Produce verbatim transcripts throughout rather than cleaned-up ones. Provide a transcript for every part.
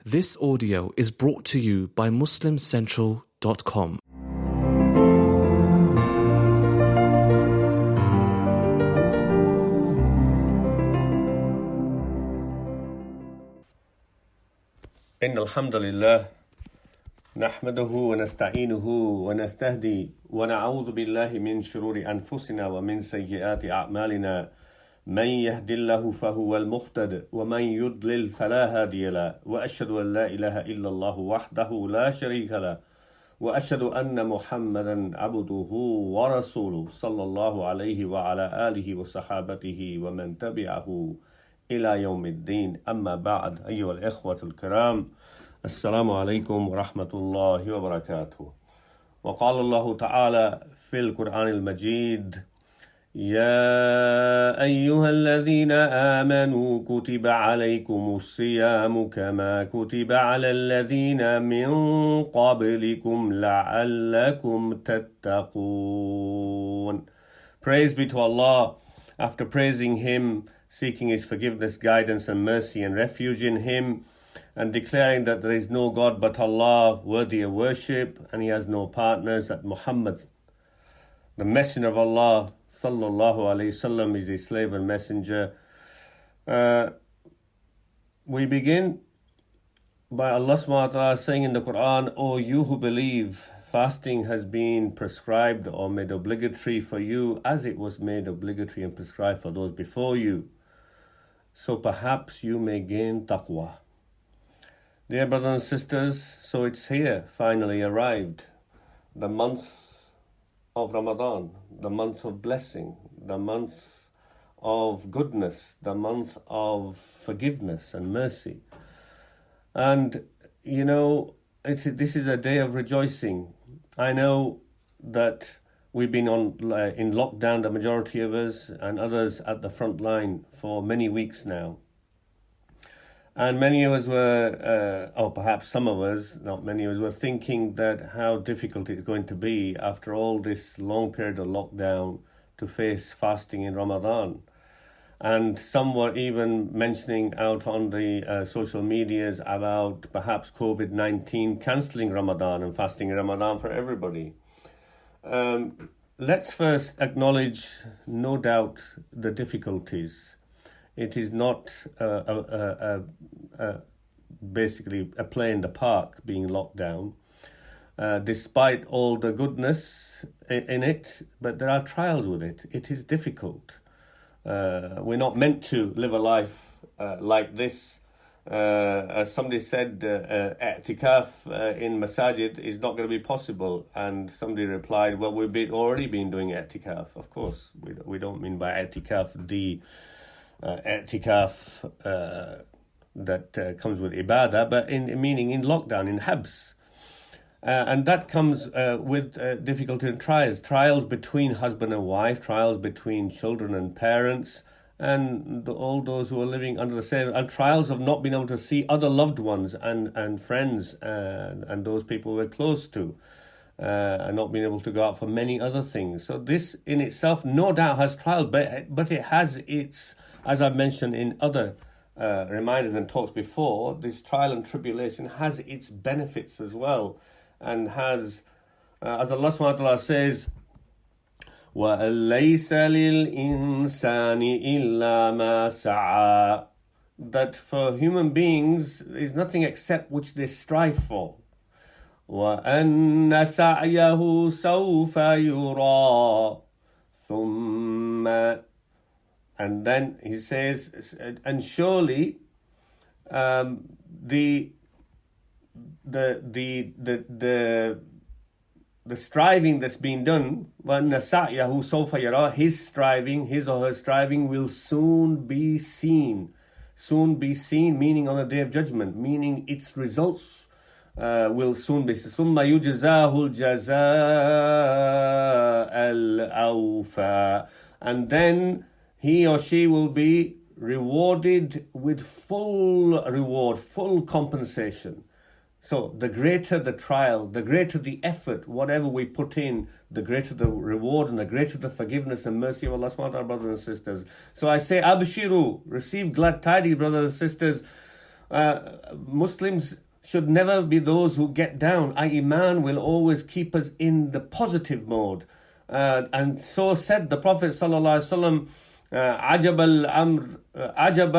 This audio is brought to you by Muslim Central dot com. إن الحمد لله نحمده ونستعينه ونستهدي ونعوذ بالله من شرور أنفسنا ومن سيئات أعمالنا من يهد الله فهو المهتد ومن يضلل فلا هادي له وأشهد أن لا إله إلا الله وحده لا شريك له وأشهد أن محمدا عبده ورسوله صلى الله عليه وعلى آله وصحابته ومن تبعه إلى يوم الدين. أما بعد، أيها الإخوة الكرام، السلام عليكم ورحمة الله وبركاته. وقال الله تعالى في القرآن المجيد: يا أيها الذين آمنوا كتب عليكم الصيام كما كتب على الذين من قبلكم لعلكم تتقون. Praise be to Allah. After praising Him, seeking His forgiveness, guidance and mercy, and refuge in Him, and declaring that there is no God but Allah, worthy of worship, and He has no partners, that Muhammad, the Messenger of Allah, sallallahu alayhi wasallam, is His slave and messenger. Uh, we begin by Allah subhanahu wa ta'ala saying in the Quran, O you who believe, fasting has been prescribed or made obligatory for you as it was made obligatory and prescribed for those before you, so perhaps you may gain taqwa. Dear brothers and sisters, so it's here, finally arrived, the month of Ramadan, the month of blessing, the month of goodness, the month of forgiveness and mercy. And, you know, it's, this is a day of rejoicing. I know that we've been on uh, in lockdown, the majority of us, and others at the front line for many weeks now. And many of us were, uh, or perhaps some of us, not many of us, were thinking that how difficult it's going to be after all this long period of lockdown to face fasting in Ramadan. And some were even mentioning out on the uh, social medias about perhaps COVID nineteen cancelling Ramadan and fasting in Ramadan for everybody. Um, let's first acknowledge, no doubt, the difficulties. It is not uh, a, a, a, a basically a play in the park being locked down, uh, despite all the goodness in, in it, but there are trials with it. It is difficult. Uh, we're not meant to live a life uh, like this. Uh, as somebody said, uh, uh, i'tikaf uh, in masajid is not going to be possible. And somebody replied, well, we've been, already been doing i'tikaf. Of course, we, we don't mean by i'tikaf the uh, i'tikaf uh, that uh, comes with ibadah, but in, in meaning in lockdown, in habs. Uh, and that comes uh, with uh, difficulty and trials. Trials between husband and wife, trials between children and parents, and the, all those who are living under the same, and trials of not being able to see other loved ones and, and friends and, and those people we're close to, uh, and not being able to go out for many other things. So this in itself no doubt has trial, but, but it has its, as I've mentioned in other uh, reminders and talks before, this trial and tribulation has its benefits as well, and has, uh, as Allah subhanahu wa ta'ala says, وَأَلَّيْسَ لِلْإِنسَانِ إِلَّا مَا سَعَى, that for human beings is nothing except which they strive for. وَأَنَّ سَعْيَهُ سَوْفَ يُرَى ثُمَّ, and then he says, and surely um, the the the the the the striving that's been done, وَأَنَّ سَعْيَهُ سَوْفَ يَرَى, his striving, his or her striving will soon be seen. Soon be seen, meaning on the day of judgment, meaning its results uh, will soon be seen. ثُمَّ يُجْزَاهُ الْجَزَاءَ الْأَوْفَى, and then he or she will be rewarded with full reward, full compensation. So the greater the trial, the greater the effort, whatever we put in, the greater the reward and the greater the forgiveness and mercy of Allah subhanahu wa ta'ala, brothers and sisters. So I say, Abshiru, receive glad tidings, brothers and sisters. Uh, Muslims should never be those who get down. Our iman will always keep us in the positive mode. Uh, and so said the Prophet sallallahu alaihi wasallam, عجب الأمر عجب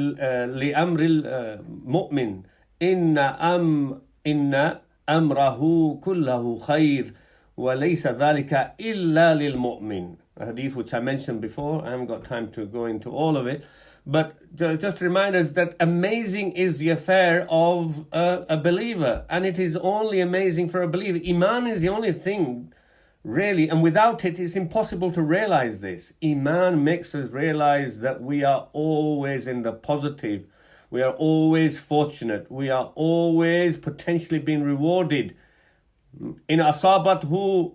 لأمر المؤمن إن أم إن أمره كله خير وليس ذلك إلا للمؤمن. A hadith which I mentioned before. I haven't got time to go into all of it. But just to remind us that amazing is the affair of a, a believer. And it is only amazing for a believer. Iman is the only thing, really. And without it, it's impossible to realize this. Iman makes us realize that we are always in the positive. We are always fortunate. We are always potentially being rewarded. In asabathu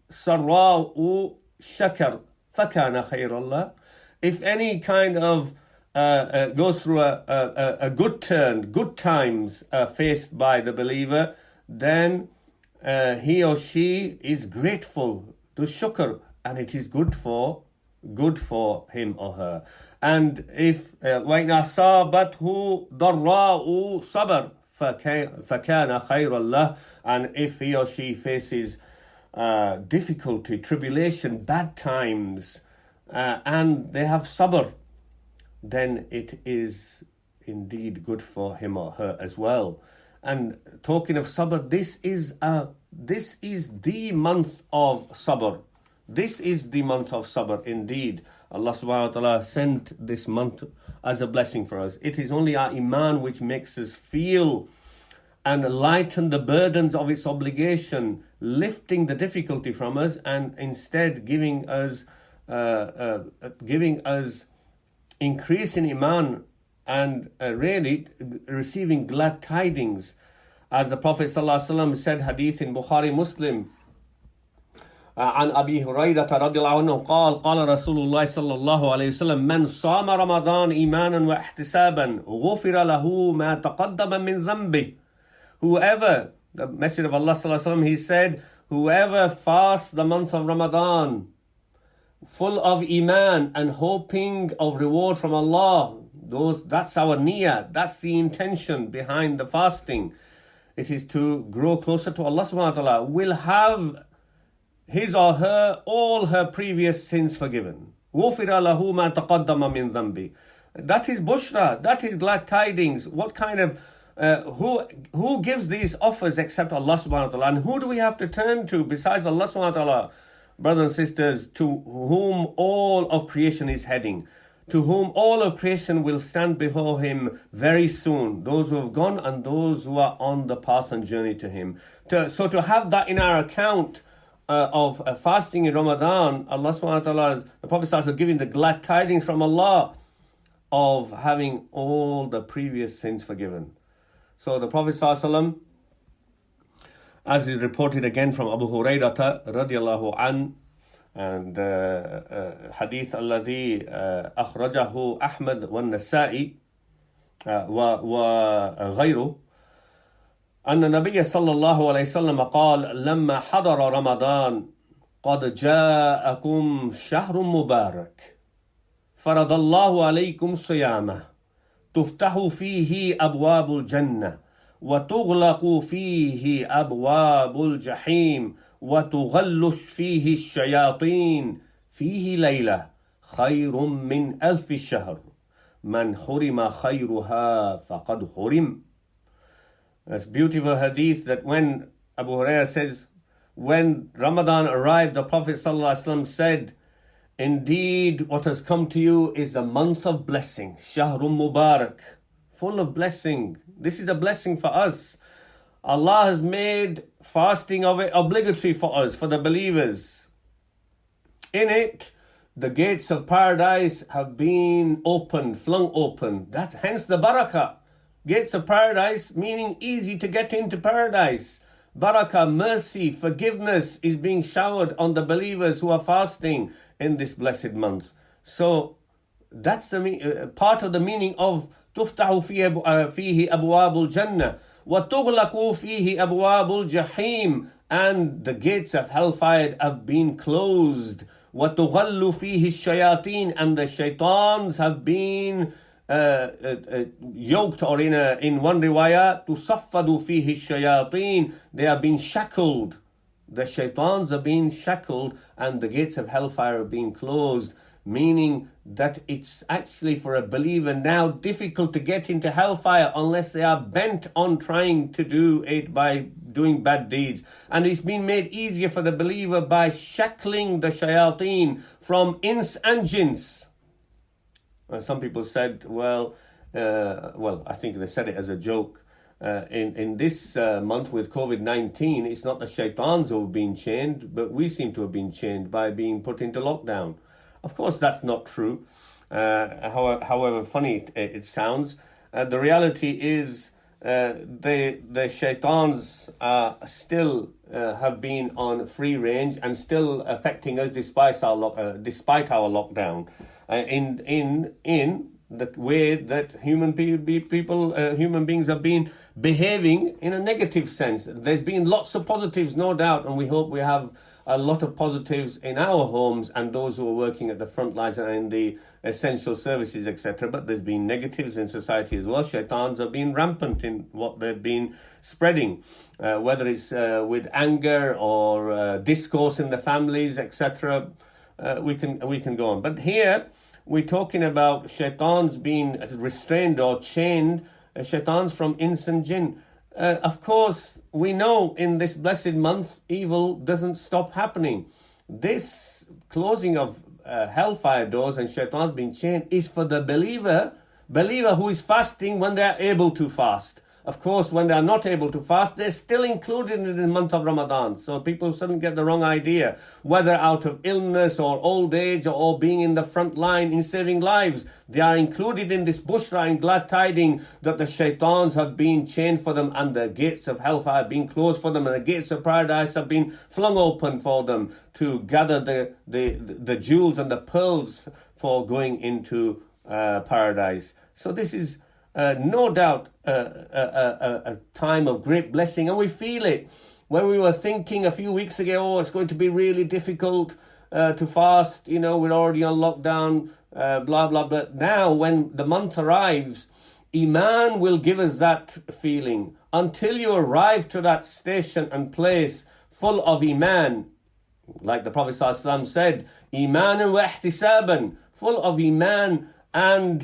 sarra'u shakar fakana khayrallah. If any kind of uh, uh, goes through a, a, a good turn, good times uh, faced by the believer, then uh, he or she is grateful to shukr, and it is good for good for him or her. And if وَإِنْ أَصَابَتْهُ ضَرَّاءُ صَبَرْ فَكَانَ خَيْرًا لَهُ. And if he or she faces uh, difficulty, tribulation, bad times, uh, and they have sabr, then it is indeed good for him or her as well. And talking of sabr, this is a this is the month of sabr. This is the month of sabr indeed. Allah subhanahu wa ta'ala sent this month as a blessing for us. It is only our iman which makes us feel and lighten the burdens of its obligation, lifting the difficulty from us, and instead giving us uh, uh, giving us increase in iman and uh, really receiving glad tidings. As the Prophet sallallahu alaihi wasallam said, hadith in Bukhari Muslim, عن أبي هريرة رضي الله عنه قال قال رسول الله صلى الله عليه وسلم من صام رمضان إيمانا واحتسابا غفر له ما تقدم من ذنبه. Whoever, the Messenger of Allah صلى الله عليه وسلم, he said, whoever fasts the month of Ramadan full of iman and hoping of reward from Allah, those that's our niyyah, that's the intention behind the fasting. It is to grow closer to Allah subhanahu wa ta'ala, will have his or her, all her previous sins forgiven. غُفِرَ لَهُ مَا تَقَدَّمَ مِنْ ذَنْبِ. That is bushra, that is glad tidings. What kind of, uh, who who gives these offers except Allah subhanahu wa ta'ala? And who do we have to turn to besides Allah subhanahu wa ta'ala? Brothers and sisters, to whom all of creation is heading, to whom all of creation will stand before him very soon, those who have gone and those who are on the path and journey to him. To, so to have that in our account, Uh, of uh, fasting in Ramadan, Allah subhanahu wa ta'ala, the Prophet started giving the glad tidings from Allah of having all the previous sins forgiven. So the Prophet sallallahu, as is reported again from Abu Hurairah radiallahu an, and uh, uh, hadith alladhi uh, akhrajahu Ahmad wa Nasa'i uh, wa, wa ghayru, أن النبي صلى الله عليه وسلم قال لما حضر رمضان قد جاءكم شهر مبارك فرض الله عليكم صيامه تفتح فيه أبواب الجنة وتغلق فيه أبواب الجحيم وتغلش فيه الشياطين فيه ليلة خير من ألف شهر من حرم خيرها فقد حرم. That's beautiful hadith that when Abu Hurairah says, when Ramadan arrived, the Prophet ﷺ said, indeed what has come to you is a month of blessing, Shahrun Mubarak, full of blessing. This is a blessing for us. Allah has made fasting of it obligatory for us, for the believers. In it, the gates of paradise have been opened, flung open. That's hence the barakah. Gates of paradise, meaning easy to get into paradise. Barakah, mercy, forgiveness is being showered on the believers who are fasting in this blessed month. So that's the uh, part of the meaning of تفتح فيه أبواب الجنة وتغلق فيه أبواب الجحيم, and the gates of hellfire have been closed. وتغل فيه الشياطين, and the shaitans have been uh, uh, uh, yoked, or in a, in one riwayah, tusaffadu fihi shayateen, they are being shackled. The shaitans are being shackled and the gates of hellfire are being closed, meaning that it's actually for a believer now difficult to get into hellfire unless they are bent on trying to do it by doing bad deeds. And it's been made easier for the believer by shackling the shayateen from ins and jinns. And some people said, well, uh, well, I think they said it as a joke. Uh, in, in this uh, month with covid nineteen, it's not the shaitans who have been chained, but we seem to have been chained by being put into lockdown. Of course, that's not true. Uh, however, however funny it, it sounds, uh, the reality is uh, the the shaitans uh, still uh, have been on free range and still affecting us despite our lo- uh, despite our lockdown. Uh, in in in the way that human pe- people, uh, human beings have been behaving in a negative sense. There's been lots of positives, no doubt, and we hope we have a lot of positives in our homes and those who are working at the front lines and in the essential services, et cetera. But there's been negatives in society as well. Shaitans have been rampant in what they've been spreading, uh, whether it's uh, with anger or uh, discourse in the families, et cetera. Uh, we can we can go on. But here we're talking about shaitans being restrained or chained, uh, shaitans from ins and jinn. Uh, of course, we know in this blessed month, evil doesn't stop happening. This closing of uh, hellfire doors and shaitans being chained is for the believer, believer who is fasting when they are able to fast. Of course, when they are not able to fast, they're still included in the month of Ramadan. So people shouldn't get the wrong idea, whether out of illness or old age or being in the front line in saving lives. They are included in this bushra and glad tiding that the shaitans have been chained for them and the gates of hellfire have been closed for them and the gates of paradise have been flung open for them to gather the, the, the jewels and the pearls for going into uh, paradise. So this is Uh, no doubt uh, a, a, a time of great blessing, and we feel it. When we were thinking a few weeks ago, oh, it's going to be really difficult uh, to fast, you know, we're already on lockdown, uh, blah, blah, but now when the month arrives, Iman will give us that feeling. Until you arrive to that station and place full of Iman, like the Prophet ﷺ said, Imanan wa ihtisaban, full of Iman and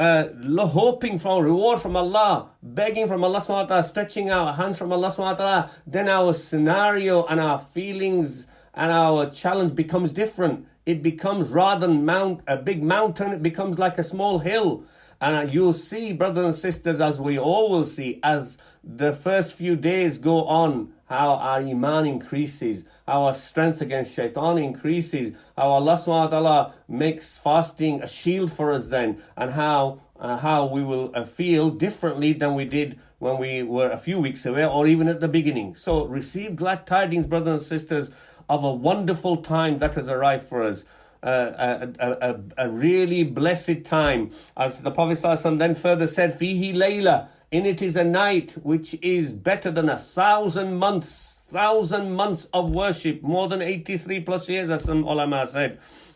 Uh, hoping for reward from Allah, begging from Allah subhanahu wa ta'ala, stretching our hands from Allah subhanahu wa ta'ala, then our scenario and our feelings and our challenge becomes different. It becomes rather than mount, a big mountain, it becomes like a small hill. And uh, you'll see, brothers and sisters, as we all will see, as the first few days go on, how our Iman increases, how our strength against shaitan increases, how Allah subhanahu wa ta'ala makes fasting a shield for us then, and how uh, how we will uh, feel differently than we did when we were a few weeks away or even at the beginning. So receive glad tidings, brothers and sisters, of a wonderful time that has arrived for us. Uh, a, a, a, a really blessed time. As the Prophet ﷺ then further said, Fihi layla, in it is a night which is better than a thousand months, thousand months of worship, more than eighty-three plus years, as some ulama said.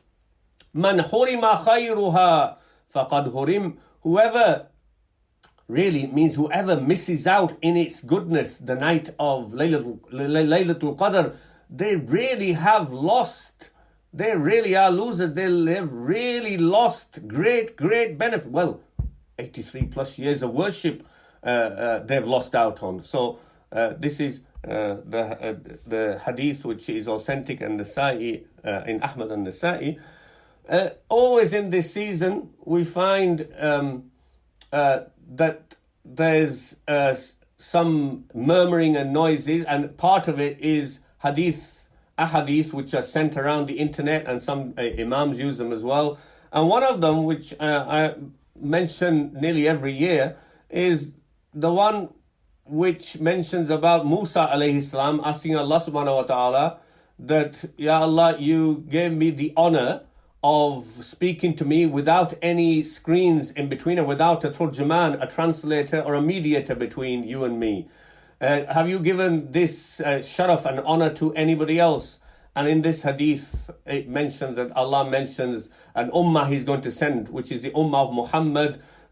Man hurima khayruha faqad hurim. Whoever, really means whoever misses out in its goodness, the night of Laylatul, Laylatul Qadr, they really have lost. They really are losers. They have really lost great, great benefit. Well, eighty-three plus years of worship uh, uh, they've lost out on. So uh, this is uh, the uh, the hadith which is authentic and Nasa'i, uh, in Ahmad and Nasa'i. Uh, always in this season we find um, uh, that there's uh, some murmuring and noises, and part of it is hadith ahadith which are sent around the internet, and some uh, imams use them as well. And one of them, which uh, I mention nearly every year, is the one which mentions about Musa alayhi salam asking Allah subhanahu wa ta'ala that, Ya Allah, you gave me the honor of speaking to me without any screens in between, or without a turjuman, a translator or a mediator between you and me. Uh, have you given this uh, sharaf and honor to anybody else? And in this hadith, it mentions that Allah mentions an ummah he's going to send, which is the ummah of Muhammad,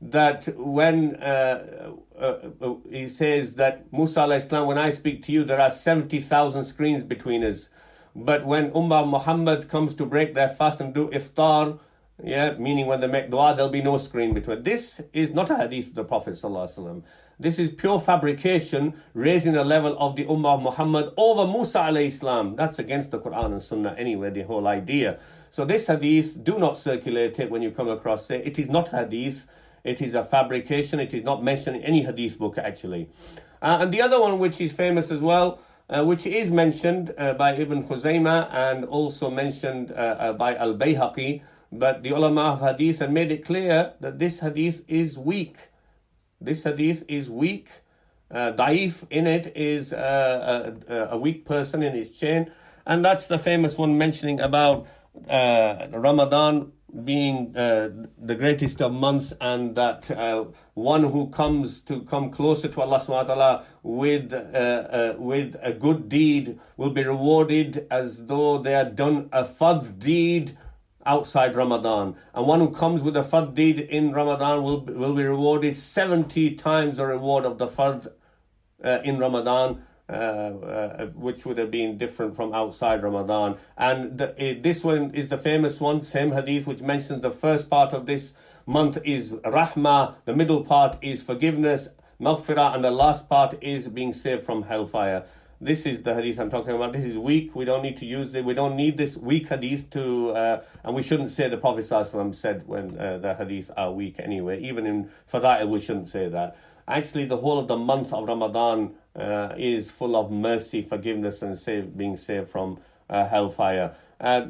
that when uh, uh, uh, he says that Musa alayhi salam, when I speak to you, there are seventy thousand screens between us. But when Ummah Muhammad comes to break their fast and do iftar, yeah, meaning when they make dua, there'll be no screen between. This is not a hadith of the Prophet sallallahu alaihi wasallam. This is pure fabrication, raising the level of the Ummah of Muhammad over Musa alayhi salam. That's against the Quran and Sunnah anyway, the whole idea. So this hadith, do not circulate it when you come across it. It is not hadith. It is a fabrication. It is not mentioned in any hadith book actually. Uh, and the other one which is famous as well, uh, which is mentioned uh, by Ibn Khuzaymah and also mentioned uh, uh, by Al-Bayhaqi, but the ulama of hadith have made it clear that this hadith is weak. This hadith is weak. Uh, Daif in it is uh, a, a weak person in its chain. And that's the famous one mentioning about uh, Ramadan being uh, the greatest of months, and that uh, one who comes to come closer to Allah subhanahu wa ta'ala with, uh, uh, with a good deed will be rewarded as though they had done a fard deed outside Ramadan. And one who comes with a fard deed in Ramadan will, will be rewarded seventy times the reward of the fard uh, in Ramadan. Uh, uh, which would have been different from outside Ramadan. And the, uh, this one is the famous one, same hadith, which mentions the first part of this month is rahmah, the middle part is forgiveness, maghfirah, and the last part is being saved from hellfire. This is the hadith I'm talking about. This is weak. We don't need to use it. We don't need this weak hadith to, uh, and we shouldn't say the Prophet ﷺ said when uh, the hadith are weak anyway. Even in Fada'il, we shouldn't say that. Actually, the whole of the month of Ramadan uh, is full of mercy, forgiveness, and save, being saved from uh, hellfire. Uh,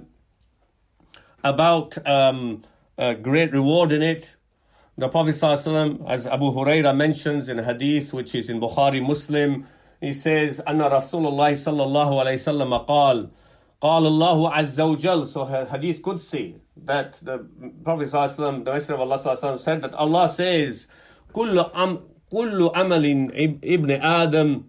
about um, a great reward in it, the Prophet ﷺ, as Abu Huraira mentions in a hadith which is in Bukhari Muslim, he says, Anna Rasulullah sallallahu alayhi wasallam qal, قال الله عز وجل, so hadith Qudsi, that the Prophet ﷺ, the Messenger of Allah ﷺ said that Allah says, كل am كل عمل ابن آدم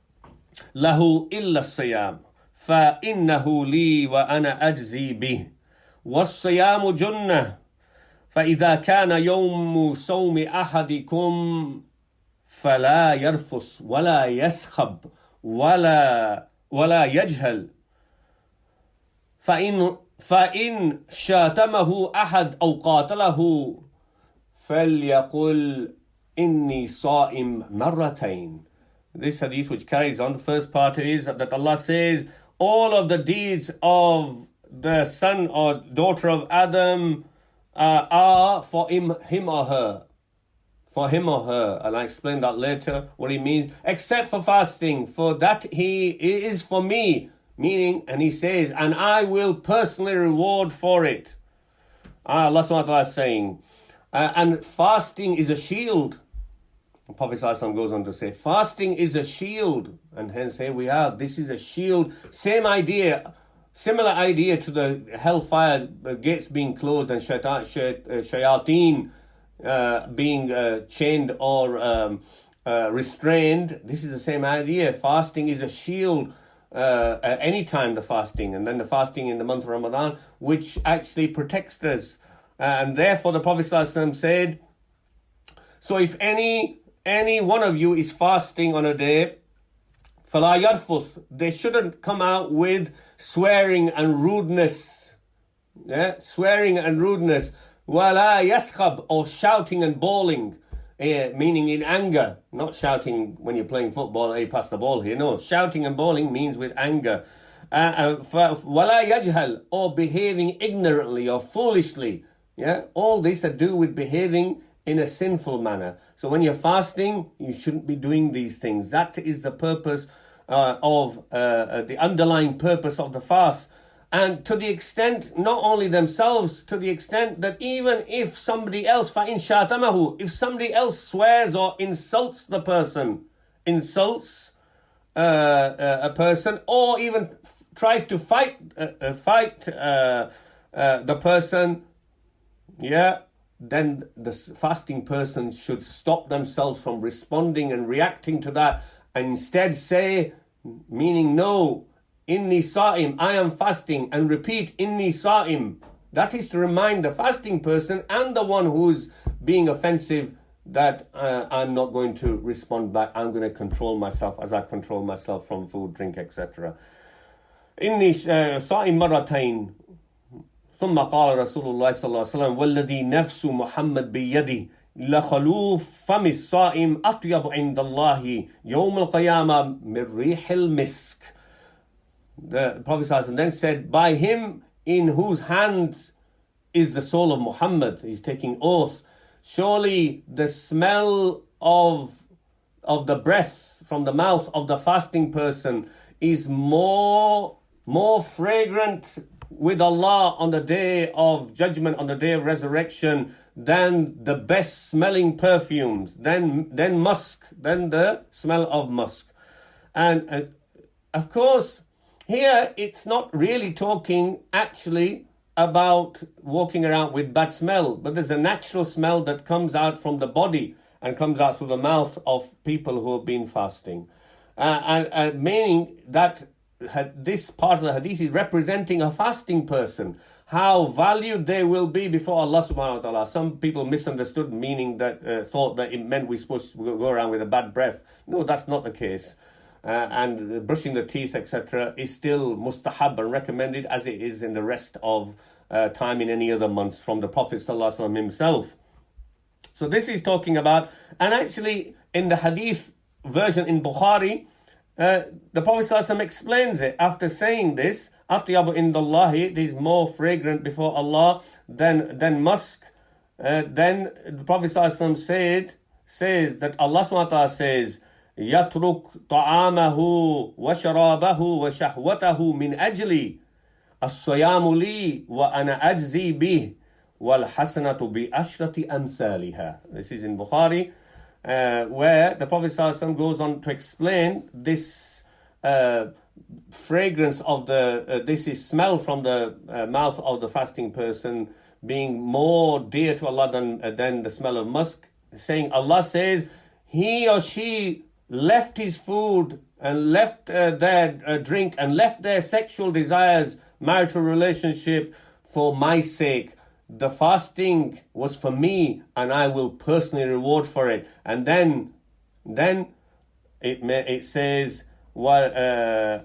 له إلا الصيام فإنه لي وأنا أجزي به والصيام جنة فإذا كان يوم صوم أحدكم فلا يرفث ولا يسخب ولا ولا يجهل فإن فإن شاتمه أحد أو قاتله فليقل Inni sa'im marratain. This hadith which carries on, the first part is that Allah says, all of the deeds of the son or daughter of Adam uh, are for him, him or her. For him or her. And I explain that later, what he means. Except for fasting, for that he is for me. Meaning, and he says, and I will personally reward for it. Ah, Allah subhanahu wa ta'ala is saying, uh, and fasting is a shield. The Prophet ﷺ goes on to say, fasting is a shield, and hence here we are. This is a shield. Same idea, similar idea to the hellfire gates being closed and shaitan, shayateen uh, being uh, chained or um, uh, restrained. This is the same idea. Fasting is a shield. Uh, at any time the fasting, and then the fasting in the month of Ramadan, which actually protects us. Uh, and therefore the Prophet ﷺ said, so if any any one of you is fasting on a day, فَلَا يَرْفُث, they shouldn't come out with swearing and rudeness. Yeah, swearing and rudeness. وَلَا يَسْخَبْ, or shouting and bawling. Uh, meaning in anger, not shouting when you're playing football, hey, pass the ball here. No, shouting and bawling means with anger. Uh, uh, وَلَا يَجْهَلْ, or behaving ignorantly or foolishly. Yeah, all this to do with behaving in a sinful manner. So when you're fasting, you shouldn't be doing these things. That is the purpose uh, of uh, the underlying purpose of the fast. And to the extent, not only themselves, to the extent that even if somebody else, فَإِنْ شَاتَمَهُ, if somebody else swears or insults the person, insults uh, uh, a person, or even f- tries to fight uh, uh, fight uh, uh, the person, yeah, then the fasting person should stop themselves from responding and reacting to that, and instead say, meaning no, Inni sa'im, I am fasting, and repeat, Inni sa'im. That is to remind the fasting person and the one who's being offensive, that uh, I'm not going to respond back. I'm going to control myself as I control myself from food, drink, et cetera. إني صائم مرتين ثم قال رسول الله صلى الله عليه وسلم والذي نفس محمد بيدي لخلوف فم الصائم أطيب عند الله يوم القيامة من ريح المسك. The Prophet ﷺ then said, by him in whose hand is the soul of Muhammad, he's taking oath, surely the smell of of the breath from the mouth of the fasting person is more more fragrant with Allah on the day of judgment, on the day of resurrection, than the best smelling perfumes, then then musk, then the smell of musk. And uh, of course, here it's not really talking actually about walking around with bad smell, but there's a natural smell that comes out from the body and comes out through the mouth of people who have been fasting. Uh, and uh, meaning that this part of the hadith is representing a fasting person, how valued they will be before Allah subhanahu wa ta'ala. Some people misunderstood, meaning that uh, thought that it meant we're supposed to go around with a bad breath. No, that's not the case. Uh, and brushing the teeth, et cetera, is still mustahab and recommended, as it is in the rest of uh, time in any other months from the Prophet sallallahu alaihi wasallam himself. So this is talking about, and actually in the hadith version in Bukhari, uh, the Prophet sallallahu alaihi wasallam explains it after saying this. Atyabu indallahi, it is more fragrant before Allah than than musk. Uh, then the Prophet sallallahu alaihi wasallam said says that Allah subhanahu wa ta'ala says, يترك طعامه وشرابه وشهوته من أجلي الصيام لي وأنا أجزي به والحسنة بعشرة أمثالها. This is in Bukhari, uh, where the Prophet ﷺ goes on to explain this uh, fragrance of the, uh, this is smell from the uh, mouth of the fasting person being more dear to Allah than, uh, than the smell of musk, saying Allah says, he or she left his food and left uh, their uh, drink and left their sexual desires, marital relationship for my sake. The fasting was for me and I will personally reward for it. And then then it may, it says وَالْحَسَنَةُ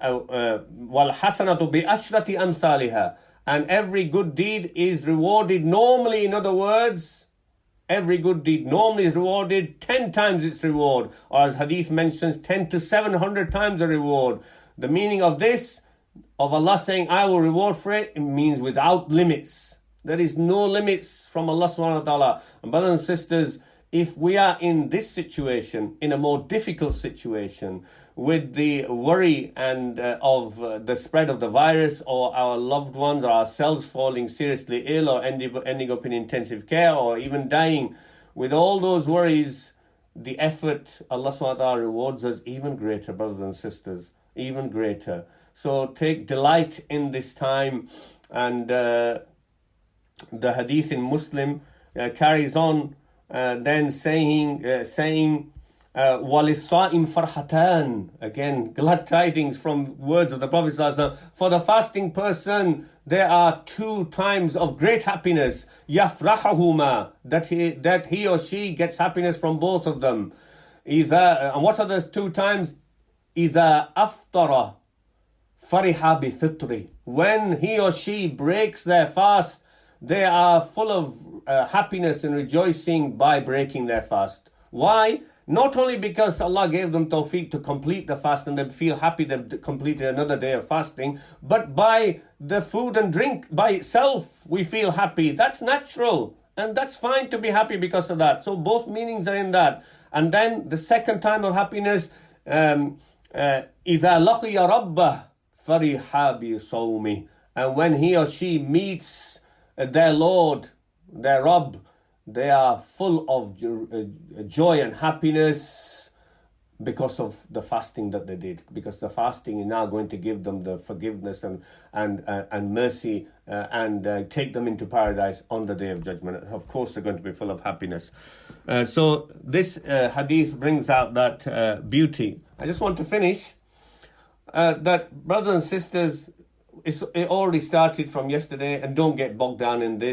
بِأَشْرَةِ أَمْثَالِهَا, and every good deed is rewarded normally, in other words, every good deed normally is rewarded ten times its reward, or as hadith mentions, ten to seven hundred times the reward. The meaning of this, of Allah saying, I will reward for it, it means without limits. There is no limits from Allah subhanahu wa ta'ala. And brothers and sisters, if we are in this situation, in a more difficult situation, with the worry and uh, of uh, the spread of the virus, or our loved ones or ourselves falling seriously ill or ending, ending up in intensive care or even dying, with all those worries, the effort, Allah subhanahu wa ta'ala rewards us even greater, brothers and sisters, even greater. So take delight in this time. And uh, the hadith in Muslim uh, carries on uh, then saying, uh, saying, وَلِلصَّائِمِ فَرْحَتَانِ, again, glad tidings from words of the Prophet ﷺ. For the fasting person, there are two times of great happiness. يَفْرَحُهُمَا, that he, that he or she gets happiness from both of them. Either, and what are the two times? إِذَا أَفْطَرَ فَرِحَ بِفِطْرِ, when he or she breaks their fast, they are full of uh, happiness and rejoicing by breaking their fast. Why? Not only because Allah gave them tawfiq to complete the fast and they feel happy they've completed another day of fasting, but by the food and drink by itself we feel happy. That's natural and that's fine to be happy because of that. So both meanings are in that. And then the second time of happiness, um, uh, إِذَا لَقِيَ رَبَّهُ فَرِحَ بِصَوْمِهِ, and when he or she meets their Lord, their Rabb, they are full of joy and happiness because of the fasting that they did. Because the fasting is now going to give them the forgiveness and and uh, and mercy uh, and uh, take them into paradise on the day of judgment. Of course, they're going to be full of happiness. Uh, so this uh, hadith brings out that uh, beauty. I just want to finish uh, that, brothers and sisters, it's, it already started from yesterday, and don't get bogged down in this.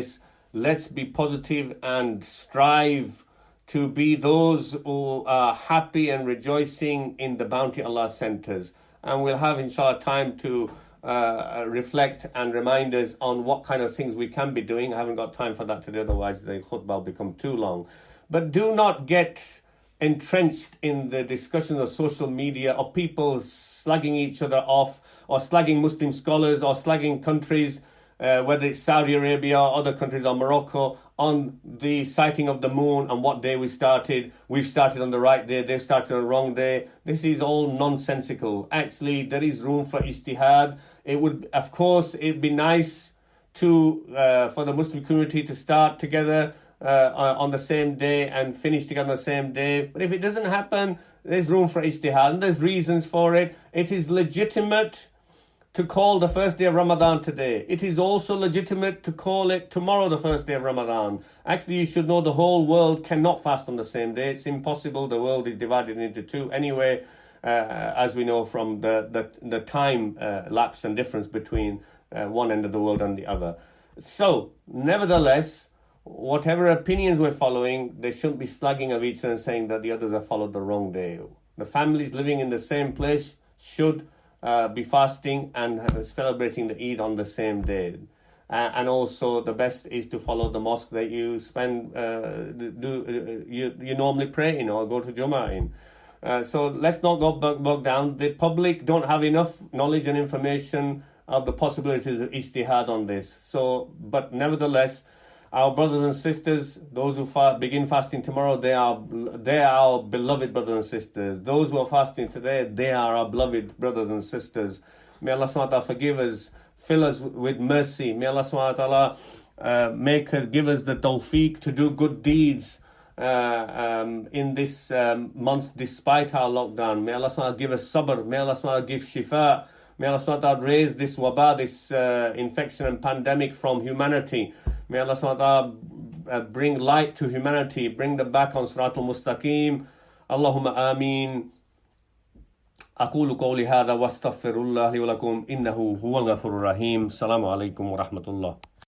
let's be positive and strive to be those who are happy and rejoicing in the bounty Allah sent us. And we'll have, inshallah, time to uh, reflect and remind us on what kind of things we can be doing. I haven't got time for that today, otherwise the khutbah will become too long. But do not get entrenched in the discussions of social media of people slagging each other off, or slagging Muslim scholars, or slagging countries, uh, whether it's Saudi Arabia or other countries, or Morocco, on the sighting of the moon and what day we started. We've started on the right day, they started on the wrong day. This is all nonsensical. Actually, there is room for ijtihad. It would, of course, it'd be nice to uh, for the Muslim community to start together Uh, on the same day and finish together on the same day. But if it doesn't happen, there's room for ijtihad, and there's reasons for it. It is legitimate to call the first day of Ramadan today. It is also legitimate to call it tomorrow the first day of Ramadan. Actually, you should know the whole world cannot fast on the same day. It's impossible. The world is divided into two anyway, uh, as we know from the, the, the time uh, lapse and difference between uh, one end of the world and the other. So, nevertheless, whatever opinions we're following, they shouldn't be slugging of each other and saying that the others have followed the wrong day. The families living in the same place should uh, be fasting and uh, celebrating the Eid on the same day. Uh, and also, the best is to follow the mosque that you spend, uh, do uh, you you normally pray in or go to Jummah in. Uh, so let's not go bogged down. The public don't have enough knowledge and information of the possibilities of ijtihad on this. So, but nevertheless, our brothers and sisters, those who fa- begin fasting tomorrow, they are they are our beloved brothers and sisters. Those who are fasting today, they are our beloved brothers and sisters. May Allah subhanahu wa ta'ala forgive us, fill us with mercy. May Allah subhanahu wa ta'ala uh, make us, give us the tawfiq to do good deeds uh, um, in this um, month despite our lockdown. May Allah subhanahu wa ta'ala give us sabr. May Allah subhanahu wa ta'ala give shifa. May Allah subhanahu wa ta'ala raise this waba, this uh, infection and pandemic from humanity. May Allah subhanahu wa ta'ala uh, bring light to humanity, bring them back on Siratul Mustaqim. Allahumma ameen. أقول قولي هذا واستغفر الله لي ولكم إنه هو الغفور الرحيم. السلام عليكم ورحمة الله.